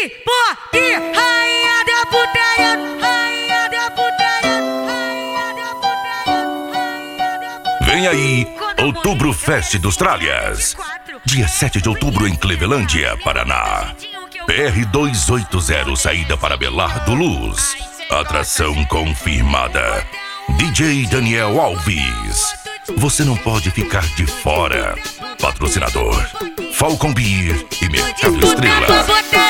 Pipoque, rainha da putaria, rainha da putaria, rainha da putaria, rainha da putaria. Vem aí, Outubro Fest dos Tralhas. Dia 7 de outubro em Clevelândia, Paraná. PR 280, saída para Belardo Luz. Atração confirmada. DJ Daniel Alves. Você não pode ficar de fora. Patrocinador: Falcon Beer e Mercado Estrela.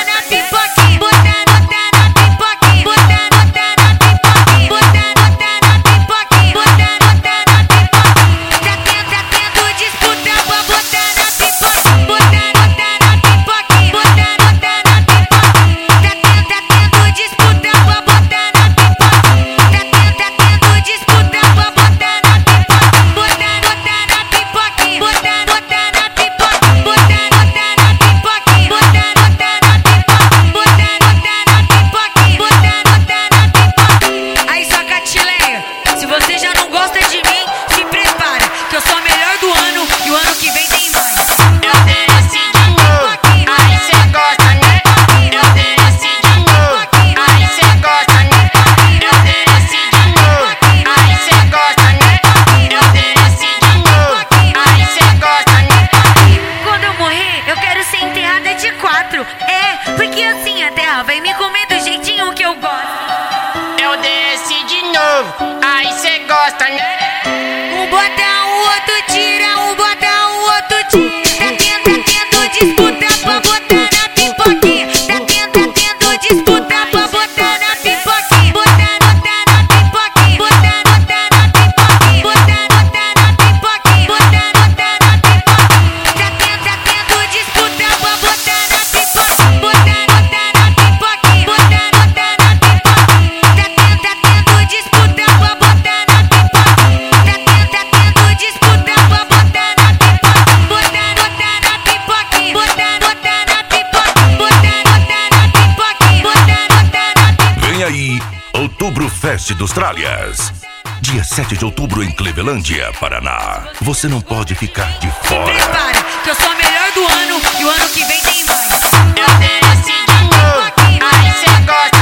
Porque assim a terra vai me comer do jeitinho que eu gosto. Eu desci de novo, aí cê gosta, né? Um bota, o outro tira, um bota, o outro tira. Tá tendo disputa pra botar na pipoquinha. Tá tendo disputa pra botar na pipoquinha. Botar na pipoquinha, botar na pipoquinha, botar na pipoquinha, botar na pipoquinha. Tá tendo disputa pra botar na pipoquinha. Botar na pipoquinha, botar na pipoquinha. Tá tendo disputa pra botar na pipoquinha. Tá tendo disputa pra botar na pipoquinha. Botar na pipoquinha, botar na pipoquinha, botar na pipoquinha, botar na pipoquinha. Vem aí, Outubro Fest dos Tralhas. Dia 7 de outubro em Clevelândia, Paraná. Você não pode ficar de fora. Prepara, que eu sou a melhor do ano e o ano que vem tem mais. Eu desci de novo, aí cê gosta.